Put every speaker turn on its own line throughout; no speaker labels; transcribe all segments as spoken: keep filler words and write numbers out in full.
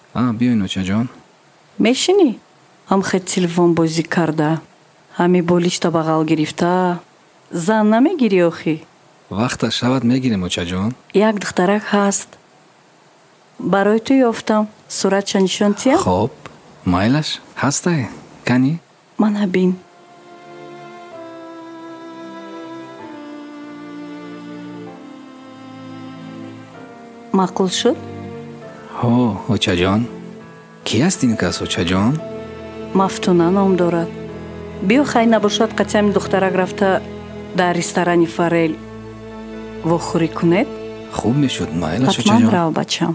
آه بیاین اوچا جان.
мешини ҳам хет телефон бозӣ карда ҳами болишта бағал гирифта зан намегирӣ охӣ?
вақташ шавад мегирем اوچا جان.
як духтарак ҳаст, барои ту ёфтам. суратша нишон тиям?
хоб майлаш ҳастай кани
мана бин. маъқул шуд?
ҳо اوچا جان. ки аст ин кас اوچا جان?
мафтуна ном дорад. биё хай набошад қатъиями духтарак рафта дар ресторани форел вохӯрӣ кунед.
хуб мешуд майлаш اوچا
ҳатман
جان.
рав бачам.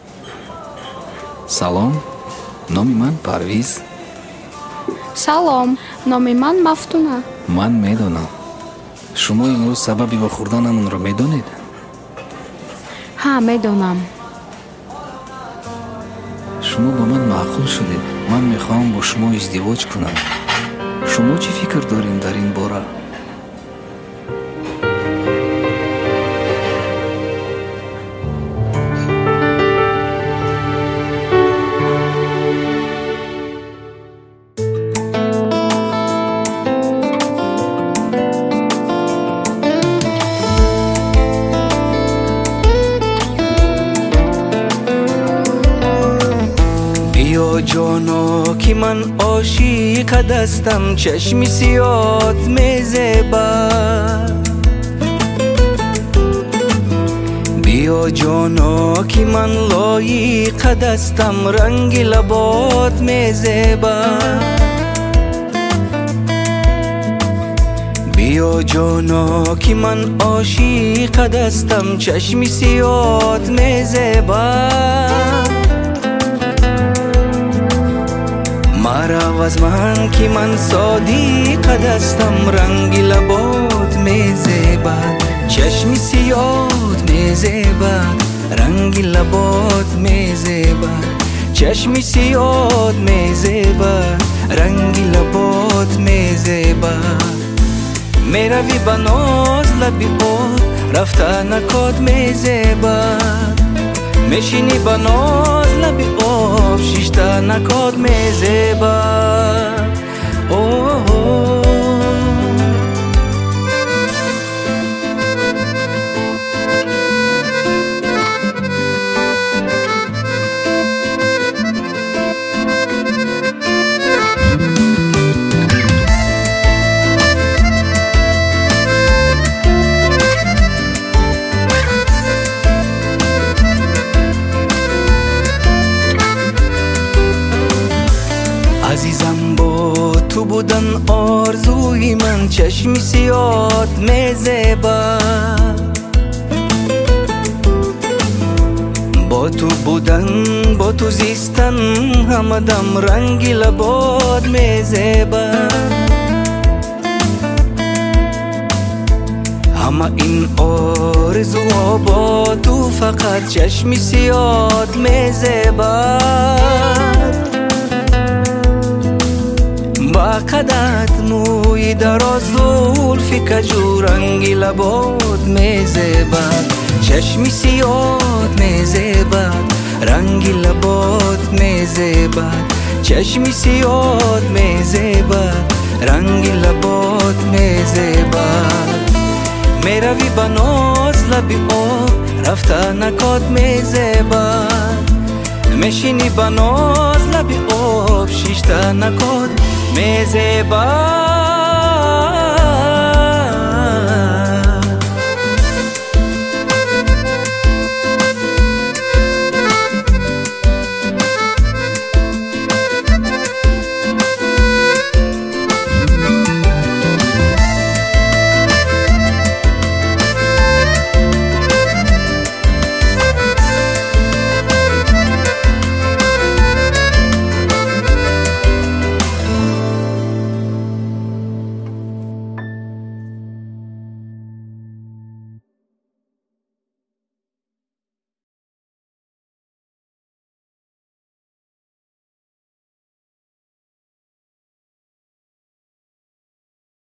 салом, номи ман Парвиз.
салом, номи ман Мафтуна.
ман медонам шумо имрӯз сабаби вохӯрданамонро медонед.
ҳа, медонам.
шумо ба ман маъқул шудед. ман мехоҳам бо шумо издивоҷ кунам. шумо чӣ фикр доред дар ин бора?
جانا که من عاشقت هستم، چشمی سیاهت میزیبد. بیا جانا که من لایقت هستم، رنگ لبات میزیبد. بیا جانا که من عاشقت هستم، چشمی سیاهت میزیبد. مرا از من که من صادقت هستم، رنگ لبات میزیبد. چشمی سیاهت میزیبد، رنگ لبات میزیبد. چشمی سیاهت میزیبد، رنگ لبات میزیبد. میروی به ناز لبی آب، رفتنکات میزیبد. میشینی با ناز لبی آب، شیشتنکات میزیبد. اوه عزیزم با تو بودن آرزوی من، چشمی سیاهت میزیبد. با تو بودن با تو زیستن همدم، رنگ لبات میزیبد. همه این آرزوها با تو، فقط چشمی سیاهت میزیبد. با قدت موی دراز زلفی کجو، رنگ لبات میزیبد. چشمی سیاهت میزیبد، رنگ لبات میزیبد. چشمی سیاهت میزیبد، رنگ لبات میزیبد. میروی با ناز لبی آب، رفتنکات میزیبد. میشینی با ناز لبی آب، شیشتنکات میزیبد.